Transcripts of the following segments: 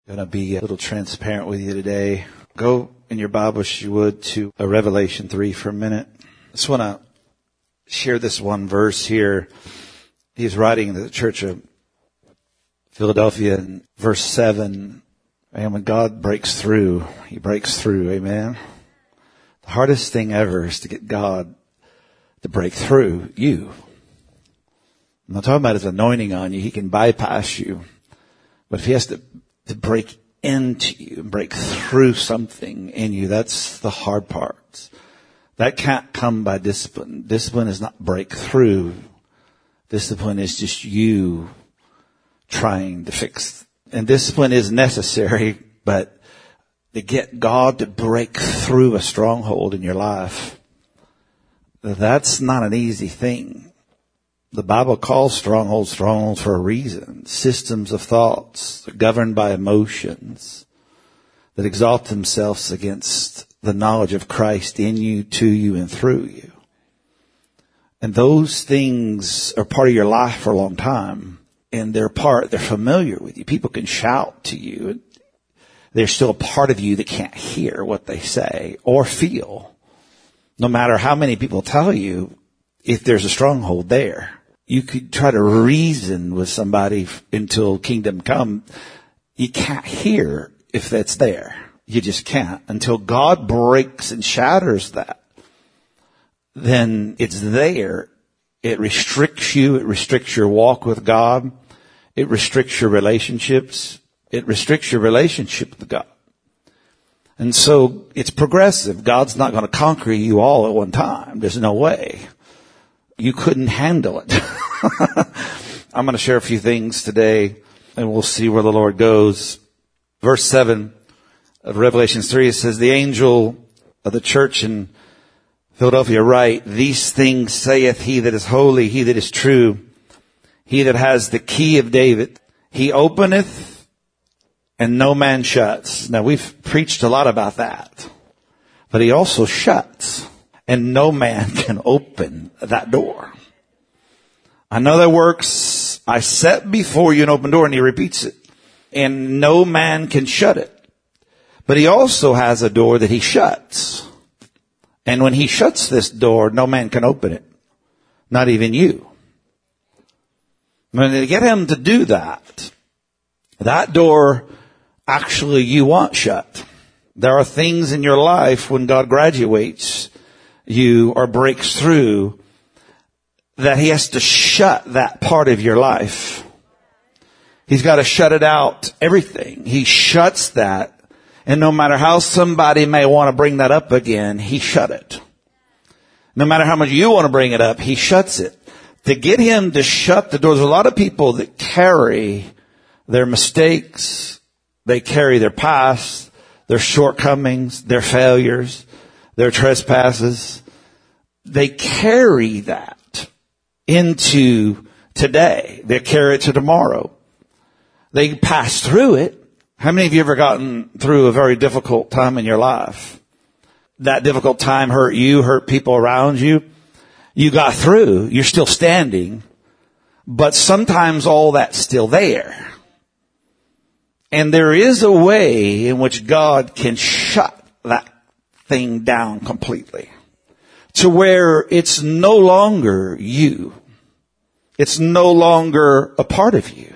Going to be a little transparent with you today. Go in your Bible, if you would, to Revelation 3 for a minute. I just want to share this one verse here. He's writing to the church of Philadelphia in verse 7. And when God breaks through, He breaks through. Amen. The hardest thing ever is to get God to break through you. I'm not talking about His anointing on you. He can bypass you. But if He has to break into you and break through something in you, that's the hard part. That can't come by discipline. Discipline is not breakthrough. Discipline is just you trying to fix. And discipline is necessary, but to get God to break through a stronghold in your life, that's not an easy thing. The Bible calls strongholds for a reason. Systems of thoughts governed by emotions that exalt themselves against the knowledge of Christ in you, to you, and through you. And those things are part of your life for a long time. And they're familiar with you. People can shout to you. They're still a part of you that can't hear what they say or feel. No matter how many people tell you, if there's a stronghold there. You could try to reason with somebody until kingdom come. You can't hear if that's there. You just can't. Until God breaks and shatters that, then it's there. It restricts you. It restricts your walk with God. It restricts your relationships. It restricts your relationship with God. And so it's progressive. God's not going to conquer you all at one time. There's no way. You couldn't handle it. I'm going to share a few things today, and we'll see where the Lord goes. Verse 7 of Revelation 3, it says, the angel of the church in Philadelphia write, these things saith he that is holy, he that is true, he that has the key of David. He openeth, and no man shuts. Now, we've preached a lot about that. But he also shuts, and no man can open that door. I know that works. I set before you an open door, and he repeats it. And no man can shut it. But he also has a door that he shuts. And when he shuts this door, no man can open it. Not even you. When they get him to do that, that door actually you want shut. There are things in your life when God graduates you or breaks through that he has to shut that part of your life. He's got to shut it out, everything. He shuts that. And no matter how somebody may want to bring that up again, he shut it. No matter how much you want to bring it up, he shuts it. To get him to shut the doors, a lot of people that carry their mistakes, they carry their past, their shortcomings, their failures, their trespasses. They carry that into today. They carry it to tomorrow. They pass through it. How many of you ever gotten through a very difficult time in your life? That difficult time hurt you, hurt people around you. You got through. You're still standing. But sometimes all that's still there. And there is a way in which God can shut that thing down completely. To where it's no longer you. It's no longer a part of you.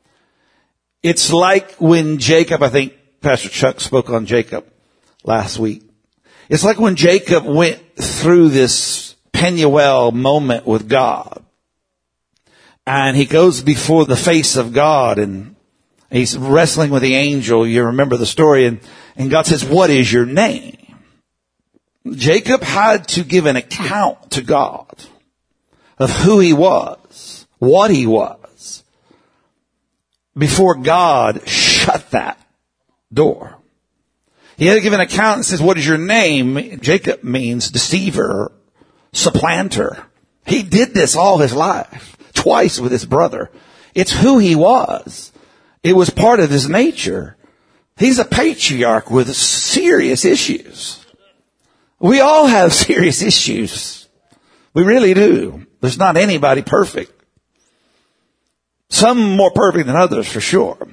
It's like when Jacob, I think Pastor Chuck spoke on Jacob last week. It's like when Jacob went through this Peniel moment with God. And he goes before the face of God and he's wrestling with the angel. You remember the story. And God says, what is your name? Jacob had to give an account to God of who he was, what he was, before God shut that door. He had to give an account and says, what is your name? Jacob means deceiver, supplanter. He did this all his life, twice with his brother. It's who he was. It was part of his nature. He's a patriarch with serious issues. We all have serious issues. We really do. There's not anybody perfect. Some more perfect than others, for sure.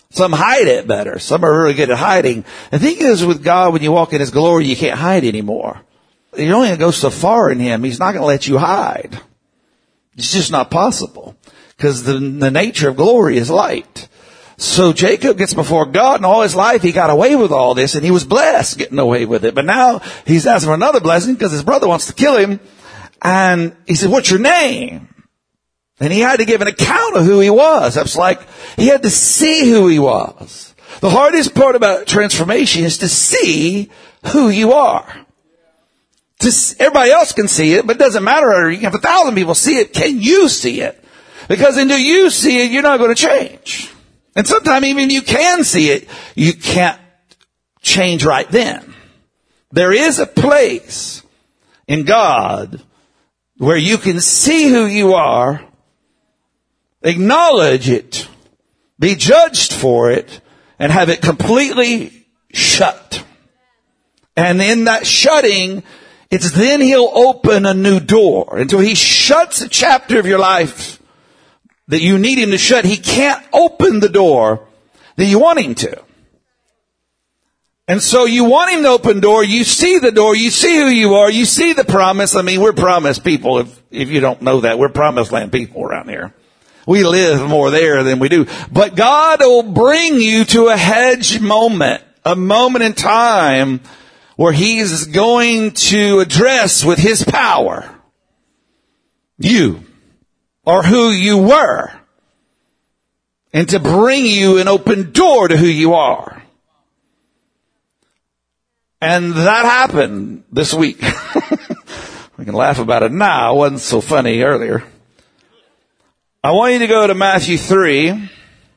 Some hide it better. Some are really good at hiding. The thing is with God, when you walk in His glory, you can't hide anymore. You're only going to go so far in Him. He's not going to let you hide. It's just not possible. Because the nature of glory is light. So Jacob gets before God, and all his life he got away with all this, and he was blessed getting away with it. But now he's asking for another blessing because his brother wants to kill him. And he said, what's your name? And he had to give an account of who he was. That's like, he had to see who he was. The hardest part about transformation is to see who you are. Everybody else can see it, but it doesn't matter. You have 1,000 people see it. Can you see it? Because until you see it, you're not going to change. And sometimes even if you can see it, you can't change right then. There is a place in God where you can see who you are, acknowledge it, be judged for it, and have it completely shut. And in that shutting, it's then He'll open a new door. Until He shuts a chapter of your life that you need Him to shut, He can't open the door that you want Him to. And so you want Him to open the door, you see the door, you see who you are, you see the promise. I mean, we're promised people, if you don't know that. We're promised land people around here. We live more there than we do. But God will bring you to a hedge moment, a moment in time where He's going to address with His power you, or who you were, and to bring you an open door to who you are. And that happened this week. We can laugh about it now. It wasn't so funny earlier. I want you to go to Matthew 3.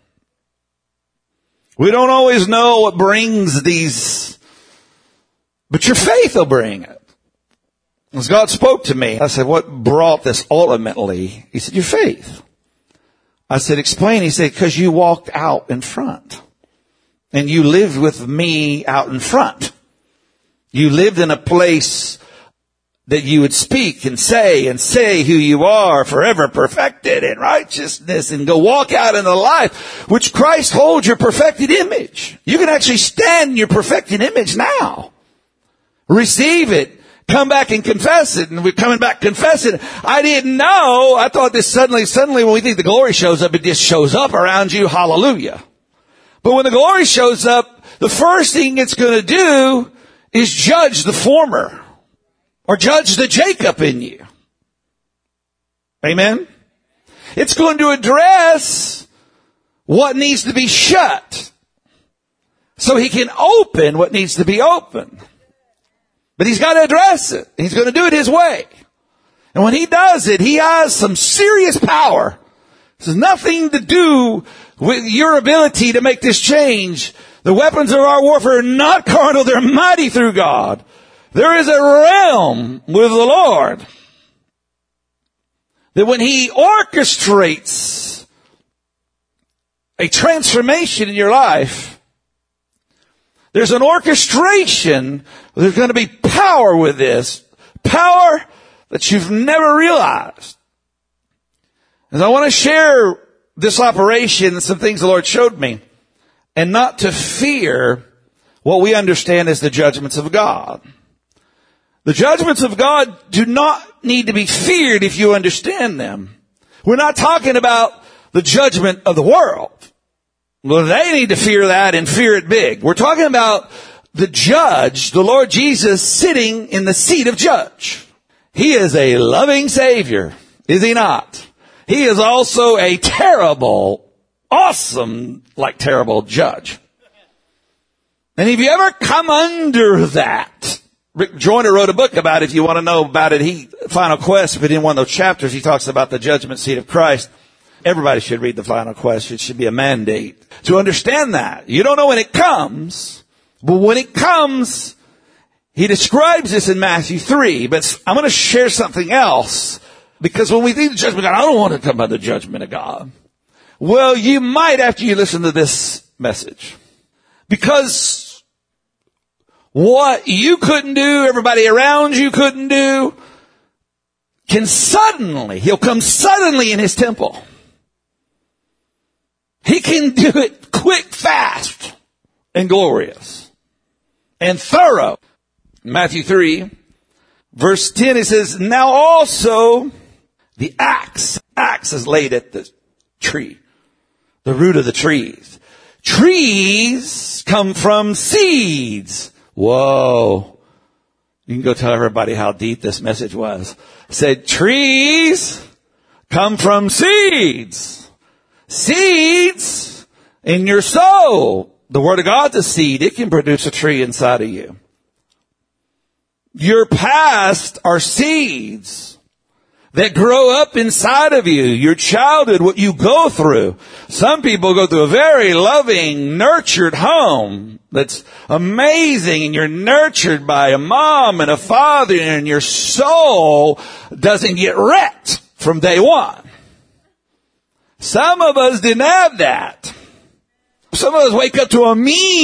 We don't always know what brings these, but your faith will bring it. As God spoke to me, I said, what brought this ultimately? He said, your faith. I said, explain. He said, because you walked out in front. And you lived with me out in front. You lived in a place that you would speak and say who you are, forever perfected in righteousness, and go walk out in the life which Christ holds your perfected image. You can actually stand in your perfected image now. Receive it. Come back and confess it. And we're coming back confessing it. I didn't know. I thought this suddenly when we think the glory shows up, it just shows up around you. Hallelujah. But when the glory shows up, the first thing it's going to do is judge the former, or judge the Jacob in you. Amen? It's going to address what needs to be shut so He can open what needs to be opened. But He's got to address it. He's going to do it His way. And when He does it, He has some serious power. This has nothing to do with your ability to make this change. The weapons of our warfare are not carnal, they're mighty through God. There is a realm with the Lord that when He orchestrates a transformation in your life, there's an orchestration. There's going to be power with this. Power that you've never realized. And I want to share this operation and some things the Lord showed me. And not to fear what we understand as the judgments of God. The judgments of God do not need to be feared if you understand them. We're not talking about the judgment of the world. Well, they need to fear that and fear it big. We're talking about the judge, the Lord Jesus, sitting in the seat of judge. He is a loving Savior, is He not? He is also a terrible, awesome, terrible judge. And if you ever come under that, Rick Joyner wrote a book about it. If you want to know about it, Final Quest, but in one of those chapters, he talks about the judgment seat of Christ. Everybody should read the Final Quest. It should be a mandate to understand that. You don't know when it comes, but when it comes, he describes this in Matthew 3. But I'm going to share something else, because when we think the judgment of God, I don't want to come under the judgment of God. Well, you might after you listen to this message. Because what you couldn't do, everybody around you couldn't do, He'll come suddenly in His temple. He can do it quick, fast, and glorious, and thorough. Matthew 3, verse 10, it says, now also the axe is laid at the tree, the root of the trees. Trees come from seeds. Whoa. You can go tell everybody how deep this message was. It said, trees come from seeds. Seeds in your soul. The Word of God's a seed. It can produce a tree inside of you. Your past are seeds that grow up inside of you. Your childhood, what you go through. Some people go through a very loving, nurtured home that's amazing, and you're nurtured by a mom and a father, and your soul doesn't get wrecked from day one. Some of us didn't have that. Some of us wake up to a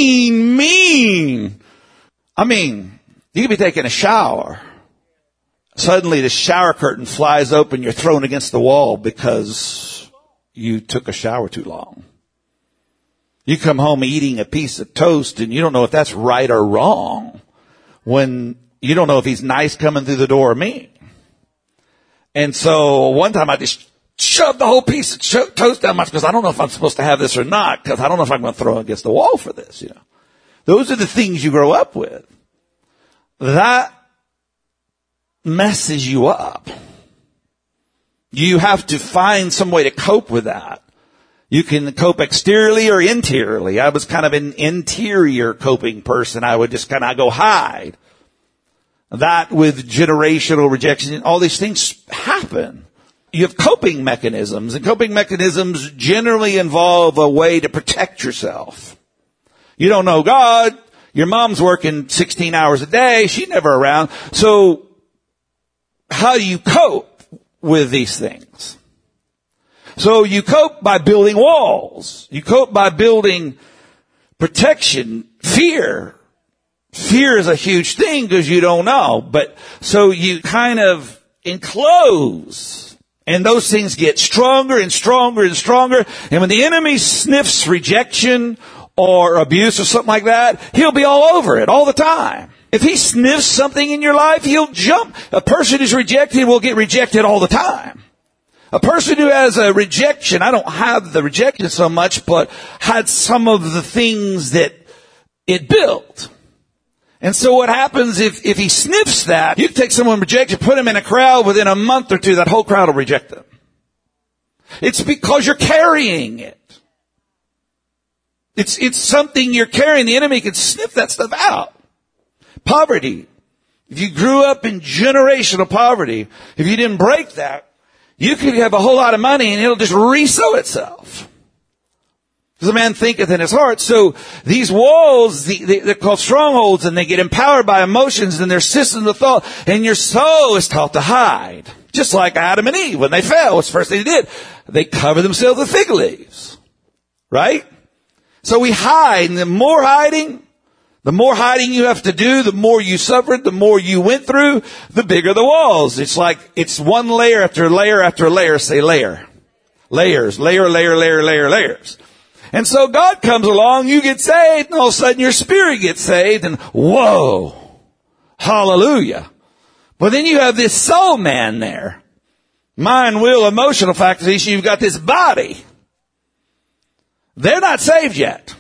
mean. You could be taking a shower. Suddenly the shower curtain flies open. You're thrown against the wall because you took a shower too long. You come home eating a piece of toast and you don't know if that's right or wrong. When you don't know if he's nice coming through the door or mean. And so one time I just shoved the whole piece of toast down my because I don't know if I'm supposed to have this or not, because I don't know if I'm going to throw it against the wall for this. Those are the things you grow up with. That messes you up. You have to find some way to cope with that. You can cope exteriorly or interiorly. I was kind of an interior coping person. I would just kind of go hide. That with generational rejection, all these things happen. You have coping mechanisms, and coping mechanisms generally involve a way to protect yourself. You don't know God. Your mom's working 16 hours a day. She's never around. So how do you cope with these things? So you cope by building walls. You cope by building protection. Fear. Fear is a huge thing because you don't know. But so you kind of enclose. And those things get stronger and stronger and stronger. And when the enemy sniffs rejection or abuse or something like that, he'll be all over it all the time. If he sniffs something in your life, he'll jump. A person who's rejected will get rejected all the time. A person who has a rejection, I don't have the rejection so much, but had some of the things that it built. And so what happens if he sniffs that, you can take someone rejected, put him in a crowd, within a month or two, that whole crowd will reject them. It's because you're carrying it. It's something you're carrying. The enemy can sniff that stuff out. Poverty. If you grew up in generational poverty, if you didn't break that, you could have a whole lot of money and it'll just re-sow itself. Because a man thinketh in his heart. So these walls, they're called strongholds, and they get empowered by emotions and their systems of thought. And your soul is taught to hide. Just like Adam and Eve, when they fell, what's the first thing they did? They covered themselves with fig leaves. Right? So we hide, and the more hiding you have to do, the more you suffered, the more you went through, the bigger the walls. It's like, it's one layer after layer after layer. Say layer. Layers. Layer, layer, layer, layer, layers. And so God comes along, you get saved, and all of a sudden your spirit gets saved, and whoa, hallelujah. But then you have this soul man there. Mind, will, emotional faculties. You've got this body. They're not saved yet.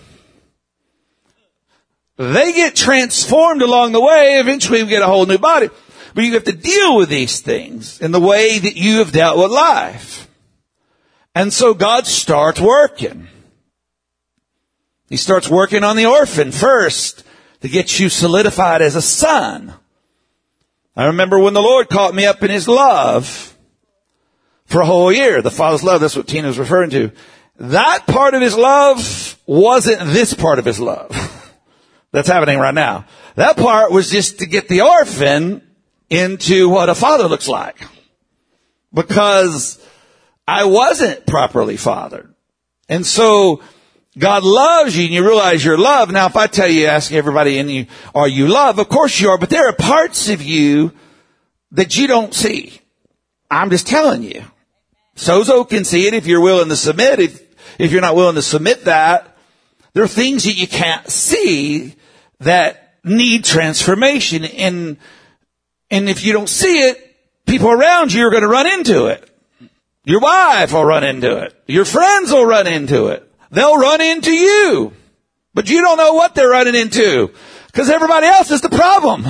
They get transformed along the way. Eventually we get a whole new body. But you have to deal with these things in the way that you have dealt with life. And so God starts working. He starts working on the orphan first to get you solidified as a son. I remember when the Lord caught me up in His love for a whole year. The Father's love, that's what Tina was referring to. That part of His love wasn't this part of His love. That's happening right now. That part was just to get the orphan into what a father looks like. Because I wasn't properly fathered. And so God loves you and you realize you're loved. Now, if I tell you, ask everybody in you, are you loved? Of course you are, but there are parts of you that you don't see. I'm just telling you. Sozo can see it if you're willing to submit. If you're not willing to submit that, There are things that you can't see that need transformation. And if you don't see it, people around you are going to run into it. Your wife will run into it. Your friends will run into it. They'll run into you. But you don't know what they're running into because everybody else is the problem.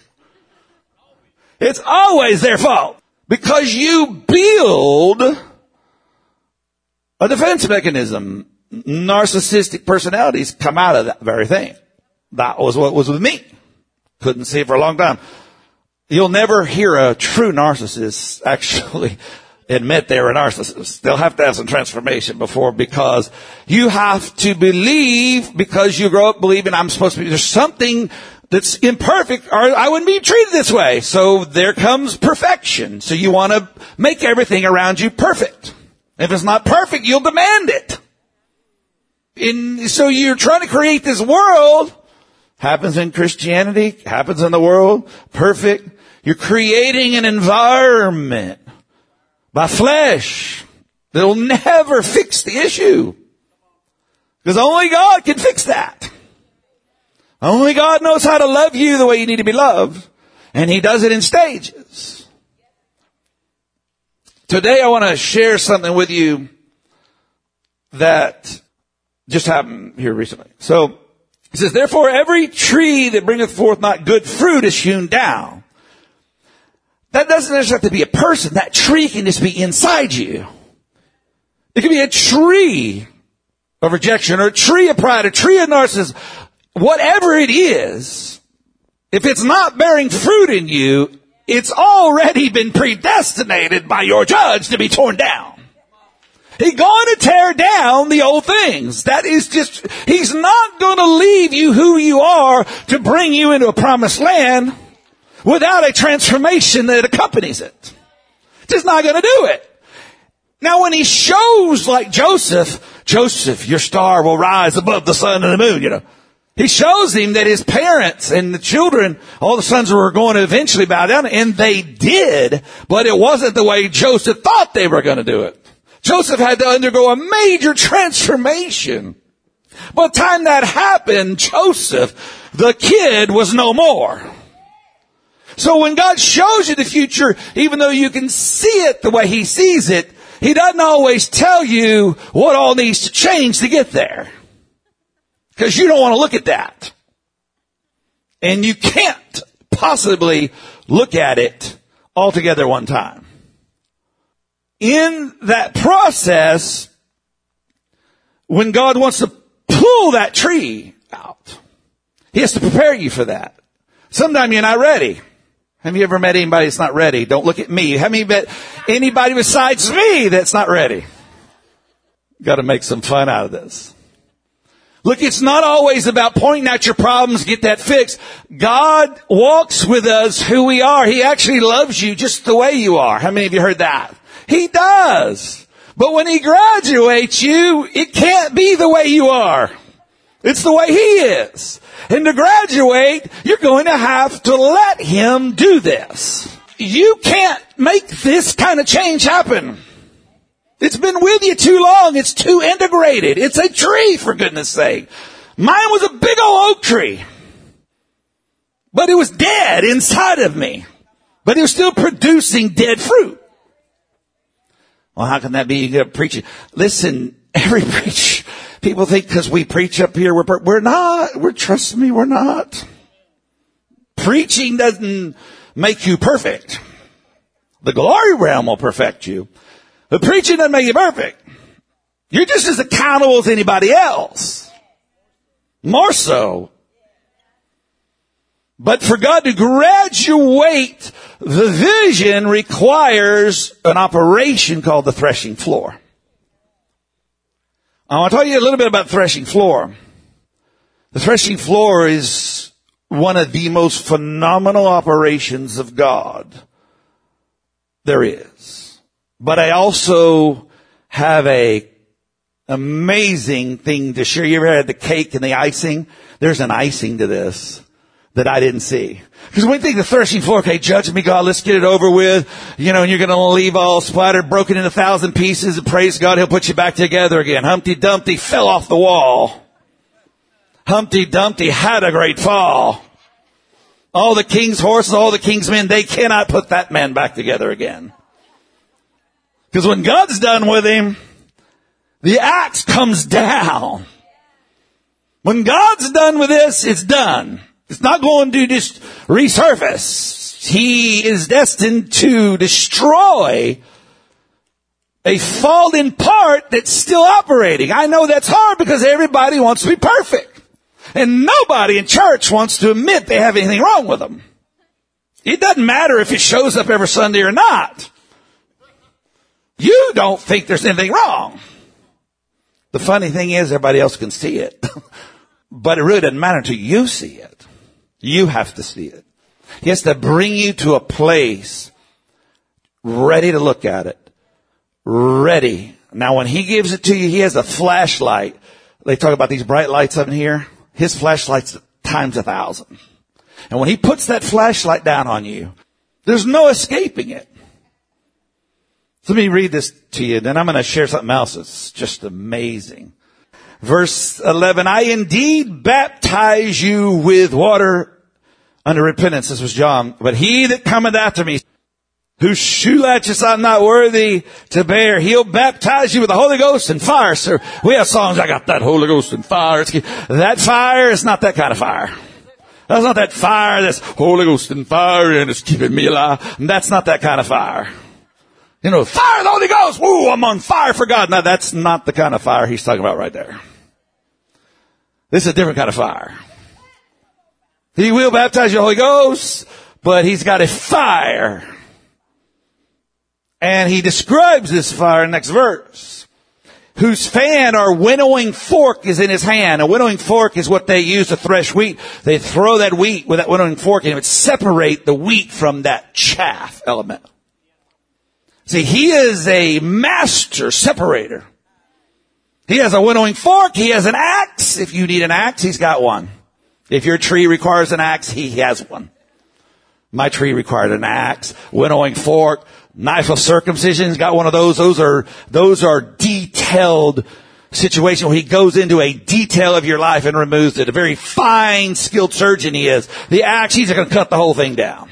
It's always their fault because you build a defense mechanism. Narcissistic personalities come out of that very thing. That was what was with me. Couldn't see it for a long time. You'll never hear a true narcissist actually admit they're a narcissist. They'll have to have some transformation because you have to believe, because you grow up believing I'm supposed to be, there's something that's imperfect or I wouldn't be treated this way. So there comes perfection. So you want to make everything around you perfect. If it's not perfect, you'll demand it. And so you're trying to create this world, happens in Christianity, happens in the world, perfect. You're creating an environment by flesh that'll never fix the issue. Because only God can fix that. Only God knows how to love you the way you need to be loved. And He does it in stages. Today I want to share something with you that just happened here recently. So, it says, therefore every tree that bringeth forth not good fruit is hewn down. That doesn't necessarily have to be a person. That tree can just be inside you. It can be a tree of rejection or a tree of pride, a tree of narcissism. Whatever it is, if it's not bearing fruit in you, it's already been predestinated by your judge to be torn down. He's going to tear down the old things. That is just, He's not going to leave you who you are to bring you into a promised land without a transformation that accompanies it. Just not going to do it. Now when He shows like Joseph, your star will rise above the sun and the moon, He shows him that his parents and the children, all the sons were going to eventually bow down, and they did, but it wasn't the way Joseph thought they were going to do it. Joseph had to undergo a major transformation. By the time that happened, Joseph, the kid, was no more. So when God shows you the future, even though you can see it the way He sees it, He doesn't always tell you what all needs to change to get there. Because you don't want to look at that. And you can't possibly look at it all together one time. In that process, when God wants to pull that tree out, He has to prepare you for that. Sometimes you're not ready. Have you ever met anybody that's not ready? Don't look at me. Have you met anybody besides me that's not ready? Got to make some fun out of this. Look, it's not always about pointing out your problems, get that fixed. God walks with us who we are. He actually loves you just the way you are. How many of you heard that? He does. But when He graduates you, it can't be the way you are. It's the way He is. And to graduate, you're going to have to let Him do this. You can't make this kind of change happen. It's been with you too long. It's too integrated. It's a tree, for goodness sake. Mine was a big old oak tree. But it was dead inside of me. But it was still producing dead fruit. Well, how can that be? You get preaching. Listen, every preach, people think because we preach up here, we're not. Trust me, we're not. Preaching doesn't make you perfect. The glory realm will perfect you. But preaching doesn't make you perfect. You're just as accountable as anybody else. More so. But for God to graduate the vision requires an operation called the threshing floor. I want to tell you a little bit about the threshing floor. The threshing floor is one of the most phenomenal operations of God there is. But I also have a amazing thing to share. You ever had the cake and the icing? There's an icing to this that I didn't see. Because when you think the threshing floor, okay, judge me, God, let's get it over with. And you're going to leave all splattered, broken into 1,000 pieces, and praise God, He'll put you back together again. Humpty Dumpty fell off the wall. Humpty Dumpty had a great fall. All the king's horses, all the king's men, they cannot put that man back together again. Because when God's done with him, the axe comes down. When God's done with this, it's done. It's not going to just resurface. He is destined to destroy a fallen part that's still operating. I know that's hard because everybody wants to be perfect. And nobody in church wants to admit they have anything wrong with them. It doesn't matter if it shows up every Sunday or not. You don't think there's anything wrong. The funny thing is everybody else can see it. But it really doesn't matter until you see it. You have to see it. He has to bring you to a place ready to look at it. Ready. Now when he gives it to you, he has a flashlight. They talk about these bright lights up in here. His flashlight's times 1,000. And when he puts that flashlight down on you, there's no escaping it. So let me read this to you, then I'm going to share something else that's just amazing. Verse 11, I indeed baptize you with water unto repentance. This was John. But he that cometh after me, whose shoe latches I'm not worthy to bear, he'll baptize you with the Holy Ghost and fire. Sir, we have songs, I got that Holy Ghost and fire. That fire is not that kind of fire. That's not that fire that's Holy Ghost and fire and it's keeping me alive. That's not that kind of fire. You know, fire the Holy Ghost. Woo, I'm on fire for God. Now that's not the kind of fire he's talking about right there. This is a different kind of fire. He will baptize you with the Holy Ghost, but he's got a fire. And he describes this fire in the next verse. Whose fan or winnowing fork is in his hand. A winnowing fork is what they use to thresh wheat. They throw that wheat with that winnowing fork and it would separate the wheat from that chaff element. See, he is a master separator. He has a winnowing fork. He has an axe. If you need an axe, he's got one. If your tree requires an axe, he has one. My tree required an axe, winnowing fork, knife of circumcision. He's got one of those. Those are detailed situations where he goes into a detail of your life and removes it. A very fine, skilled surgeon he is. The axe, he's going to cut the whole thing down.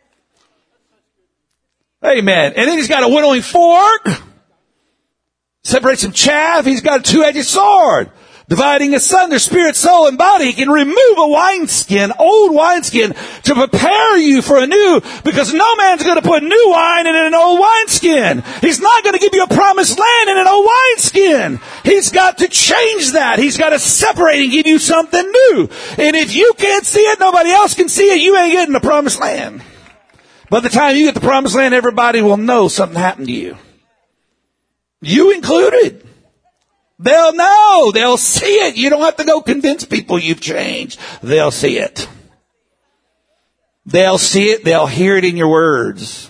Amen. And then he's got a winnowing fork. Separates some chaff. He's got a two-edged sword. Dividing asunder spirit, soul, and body. He can remove a wineskin, old wineskin, to prepare you for a new, because no man's going to put new wine in an old wineskin. He's not going to give you a promised land in an old wineskin. He's got to change that. He's got to separate and give you something new. And if you can't see it, nobody else can see it, you ain't getting the promised land. By the time you get the promised land, everybody will know something happened to you. You included. They'll know. They'll see it. You don't have to go convince people you've changed. They'll see it. They'll see it. They'll hear it in your words.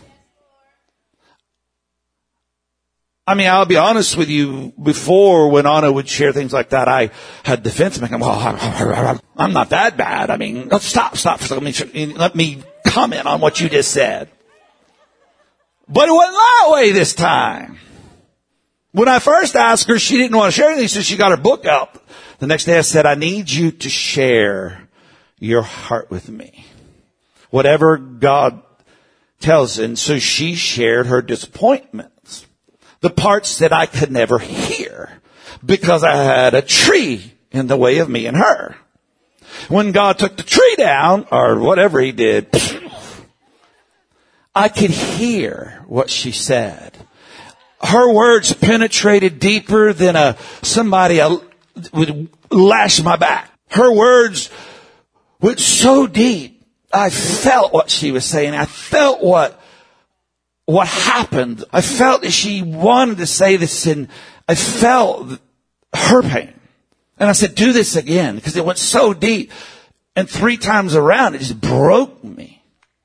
I mean, I'll be honest with you. Before, when Anna would share things like that, I had defense. Well, I'm not that bad. I mean, stop. Let me comment on what you just said. But it wasn't that way this time. When I first asked her, she didn't want to share anything, so she got her book out. The next day I said, I need you to share your heart with me. Whatever God tells. And so she shared her disappointments. The parts that I could never hear. Because I had a tree in the way of me and her. When God took the tree down, or whatever he did, I could hear what she said. Her words penetrated deeper than somebody would lash my back. Her words went so deep. I felt what she was saying. I felt what happened. I felt that she wanted to say this, and I felt her pain. And I said, do this again, because it went so deep. And 3 times around, it just broke me.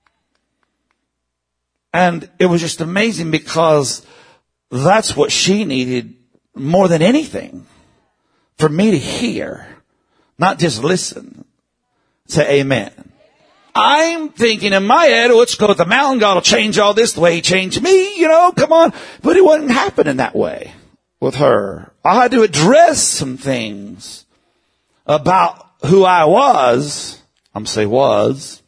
And it was just amazing, because that's what she needed more than anything. For me to hear, not just listen. Say amen. I'm thinking in my head, let's go to the mountain. God will change all this the way he changed me. Come on. But it wasn't happening that way with her. I had to address some things about who I was, I'm going to say was,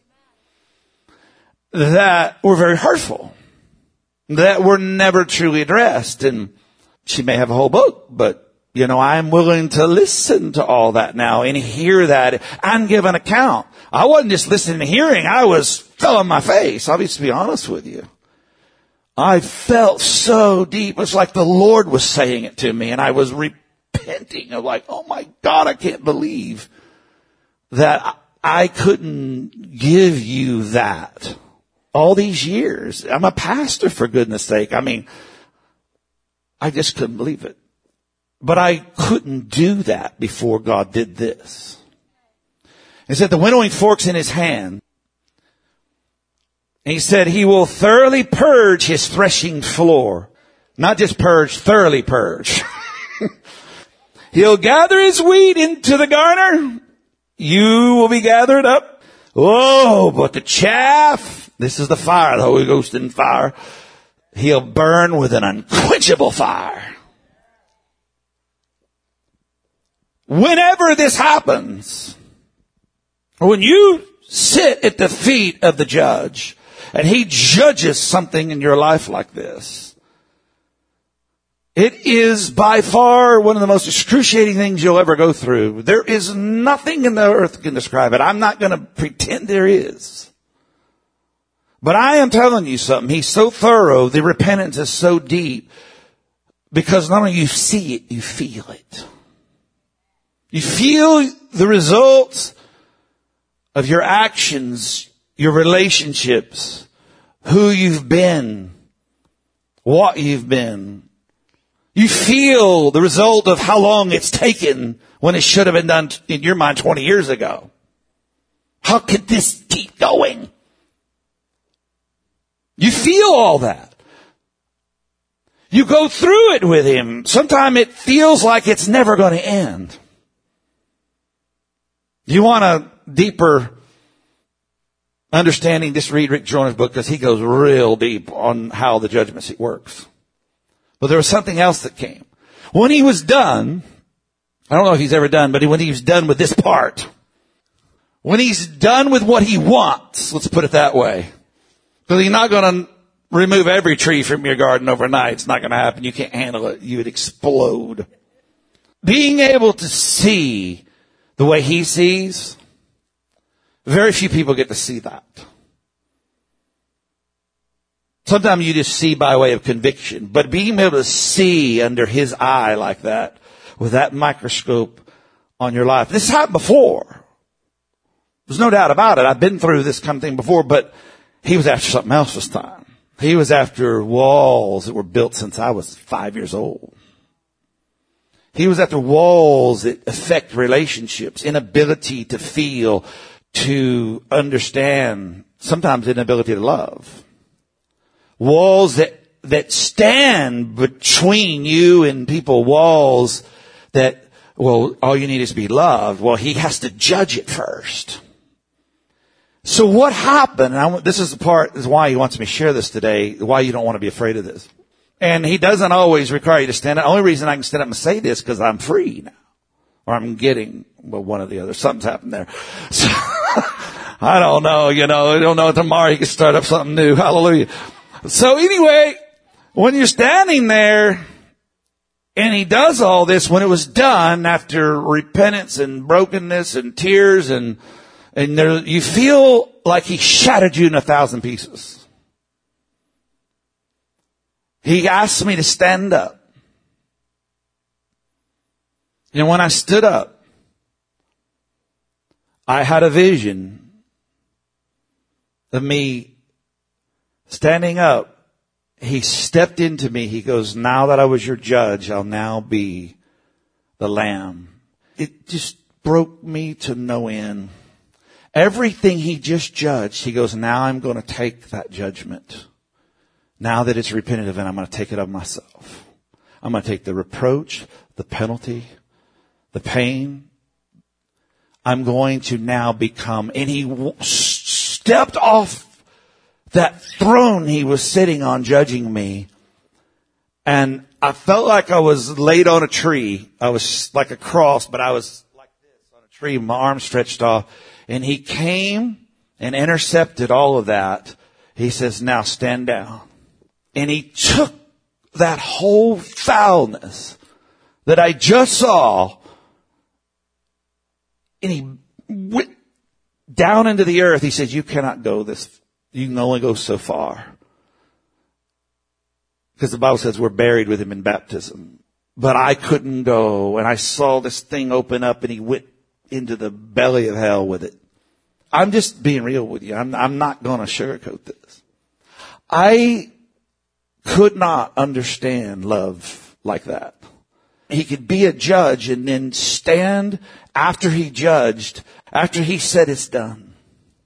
that were very hurtful, that were never truly addressed. And she may have a whole book, but, I'm willing to listen to all that now and hear that and give an account. I wasn't just listening and hearing. I was fell on my face. I'll just be honest with you. I felt so deep. It's like the Lord was saying it to me, and I was repenting of like, oh my God, I can't believe that I couldn't give you that all these years. I'm a pastor, for goodness sake. I mean, I just couldn't believe it. But I couldn't do that before God did this. He said the winnowing fork's in his hand. And he said he will thoroughly purge his threshing floor. Not just purge, thoroughly purge. He'll gather his wheat into the garner. You will be gathered up. Oh, but the chaff, this is the fire, the Holy Ghost in fire. He'll burn with an unquenchable fire. Whenever this happens, when you sit at the feet of the judge and he judges something in your life like this, it is by far one of the most excruciating things you'll ever go through. There is nothing in the earth that can describe it. I'm not going to pretend there is. But I am telling you something. He's so thorough. The repentance is so deep because not only you see it, you feel it. You feel the results of your actions, your relationships, who you've been, what you've been. You feel the result of how long it's taken when it should have been done in your mind 20 years ago. How could this keep going? You feel all that. You go through it with him. Sometimes it feels like it's never going to end. You want a deeper understanding, just read Rick Joyner's book because he goes real deep on how the judgment seat works. But there was something else that came. When he was done, I don't know if he's ever done, but when he was done with this part, when he's done with what he wants, let's put it that way, because he's not going to remove every tree from your garden overnight. It's not going to happen. You can't handle it. You would explode. Being able to see the way he sees, very few people get to see that. Sometimes you just see by way of conviction, but being able to see under his eye like that, with that microscope on your life. This happened before. There's no doubt about it. I've been through this kind of thing before, but he was after something else this time. He was after walls that were built since I was 5 years old. He was after walls that affect relationships, inability to feel, to understand, sometimes inability to love. Walls that stand between you and people, walls that, well, all you need is to be loved. Well, he has to judge it first. So what happened, and this is the part, is why he wants me to share this today, why you don't want to be afraid of this. And he doesn't always require you to stand up. The only reason I can stand up and say this because I'm free now. Or I'm getting, well, one or the other. Something's happened there. So, I don't know, I don't know. Tomorrow he can start up something new. Hallelujah. So anyway, when you're standing there and he does all this, when it was done after repentance and brokenness and tears and there, you feel like he shattered you in 1,000 pieces. He asked me to stand up. And when I stood up, I had a vision of me standing up. He stepped into me. He goes, now that I was your judge, I'll now be the lamb. It just broke me to no end. Everything he just judged, he goes, now I'm going to take that judgment. Now that it's repentative, and I'm going to take it of myself. I'm going to take the reproach, the penalty, the pain. I'm going to now become, and he stepped off that throne he was sitting on judging me. And I felt like I was laid on a tree. I was like a cross, but I was like this on a tree, my arm stretched off, and he came and intercepted all of that. He says, now stand down. And he took that whole foulness that I just saw, and he went down into the earth. He says, you cannot go this, you can only go so far. Because the Bible says we're buried with him in baptism. But I couldn't go, and I saw this thing open up, and he went into the belly of hell with it. I'm just being real with you. I'm not going to sugarcoat this. I could not understand love like that. He could be a judge and then stand after he judged, after he said it's done.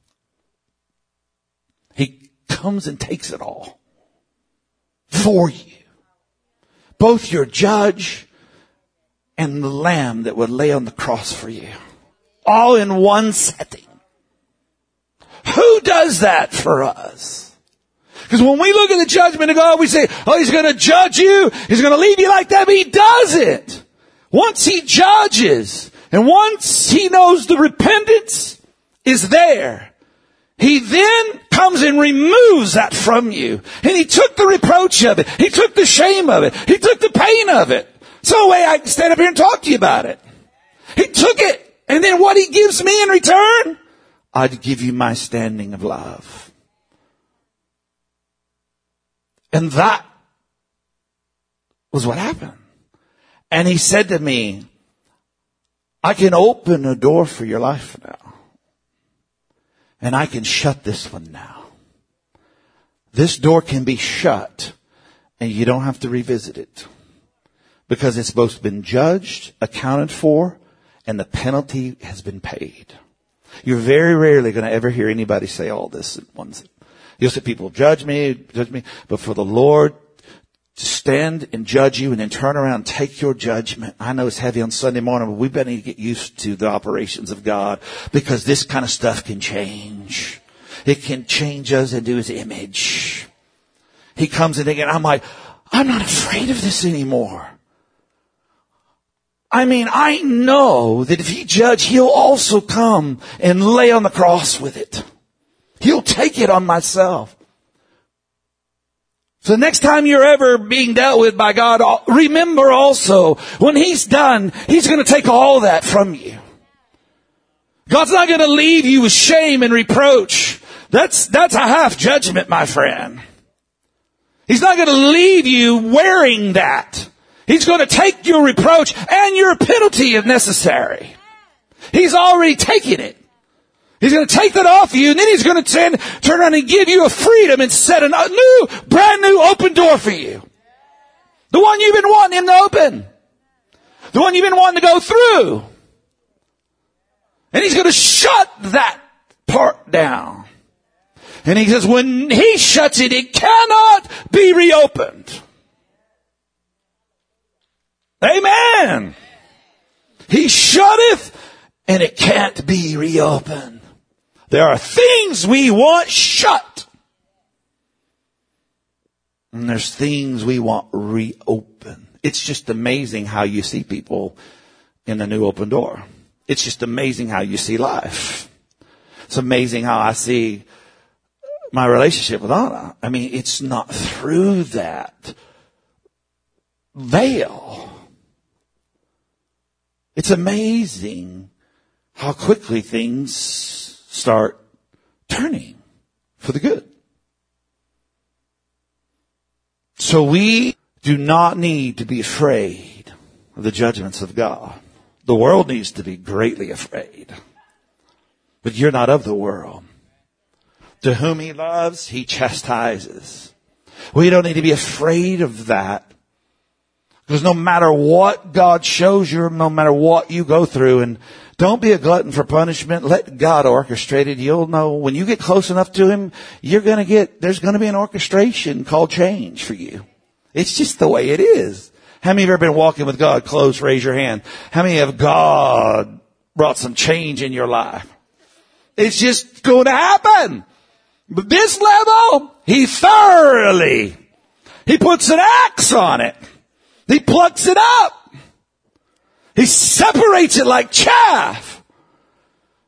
He comes and takes it all for you. Both your judge and the lamb that would lay on the cross for you. All in one setting. Who does that for us? Because when we look at the judgment of God, we say, oh, he's going to judge you. He's going to leave you like that. But he doesn't. Once he judges, and once he knows the repentance is there, he then comes and removes that from you. And he took the reproach of it. He took the shame of it. He took the pain of it. So way I can stand up here and talk to you about it. He took it. And then what he gives me in return, I'd give you my standing of love. And that was what happened. And he said to me, I can open a door for your life now. And I can shut this one now. This door can be shut and you don't have to revisit it. Because it's both been judged, accounted for, and the penalty has been paid. You're very rarely going to ever hear anybody say all this at once. You'll see people judge me, but for the Lord to stand and judge you and then turn around and take your judgment. I know it's heavy on Sunday morning, but we better need to get used to the operations of God because this kind of stuff can change. It can change us into his image. He comes in again. I'm like, I'm not afraid of this anymore. I mean, I know that if he judge, he'll also come and lay on the cross with it. He'll take it on myself. So the next time you're ever being dealt with by God, remember also, when he's done, he's going to take all that from you. God's not going to leave you with shame and reproach. That's a half judgment, my friend. He's not going to leave you wearing that. He's going to take your reproach and your penalty if necessary. He's already taken it. He's going to take that off you, and then he's going to turn around and give you a freedom and set a new, brand new open door for you. The one you've been wanting him to open. The one you've been wanting to go through. And he's going to shut that part down. And he says, when he shuts it, it cannot be reopened. Amen. He shutteth, and it can't be reopened. There are things we want shut. And there's things we want reopened. It's just amazing how you see people in the new open door. It's just amazing how you see life. It's amazing how I see my relationship with Anna. I mean, it's not through that veil. It's amazing how quickly things start turning for the good. So we do not need to be afraid of the judgments of God. The world needs to be greatly afraid. But you're not of the world. To whom he loves, he chastises. We don't need to be afraid of that. Because no matter what God shows you, no matter what you go through, and don't be a glutton for punishment. Let God orchestrate it. You'll know when you get close enough to him, there's going to be an orchestration called change for you. It's just the way it is. How many of you have ever been walking with God close? Raise your hand. How many have God brought some change in your life? It's just going to happen. But this level, he puts an axe on it. He plucks it up. He separates it like chaff.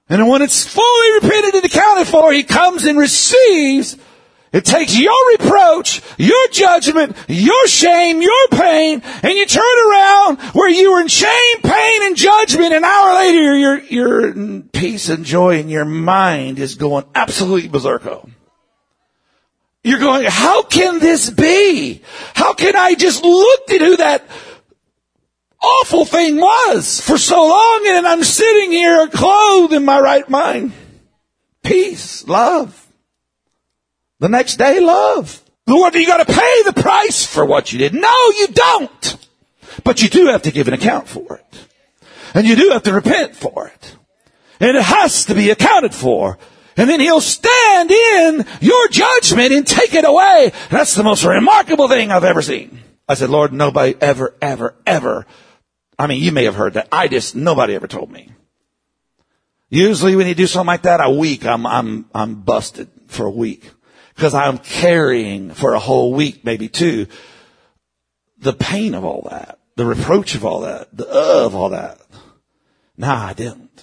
And then when it's fully repented and accounted for, he comes and receives. It takes your reproach, your judgment, your shame, your pain, and you turn around where you were in shame, pain, and judgment. An hour later, you're in peace and joy, and your mind is going absolutely berserko. You're going, how can this be? How can I just looked at who that awful thing was for so long, and I'm sitting here clothed in my right mind? Peace, love. The next day, love. Lord, you got to pay the price for what you did. No, you don't. But you do have to give an account for it. And you do have to repent for it. And it has to be accounted for. And then he'll stand in your judgment and take it away. That's the most remarkable thing I've ever seen. I said, Lord, nobody ever. I mean, you may have heard that. Nobody ever told me. Usually when you do something like that, a week, I'm busted for a week. Because I'm carrying for a whole week, maybe two, the pain of all that, the reproach of all that, of all that. No, I didn't.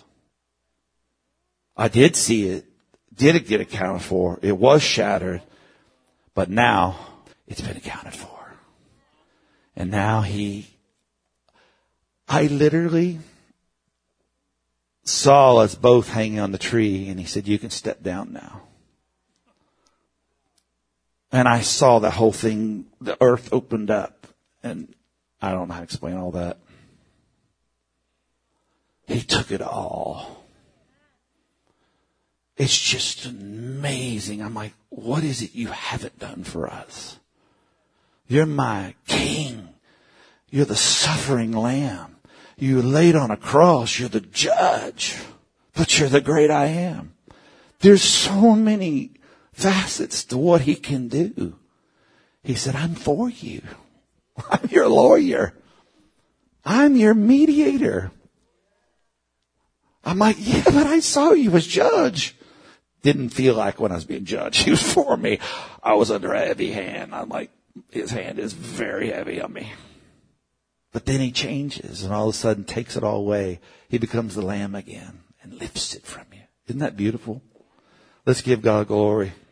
I did see it, did get accounted for. It was shattered, but now it's been accounted for. And now I literally saw us both hanging on the tree, and he said, you can step down now. And I saw the whole thing, the earth opened up, and I don't know how to explain all that. He took it all. It's just amazing. I'm like, what is it you haven't done for us? You're my king. You're the suffering lamb. You laid on a cross. You're the judge, but you're the great I am. There's so many facets to what he can do. He said, I'm for you. I'm your lawyer. I'm your mediator. I'm like, yeah, but I saw you as judge. Didn't feel like when I was being judged. He was for me. I was under a heavy hand. I'm like, his hand is very heavy on me. But then he changes and all of a sudden takes it all away. He becomes the lamb again and lifts it from you. Isn't that beautiful? Let's give God glory.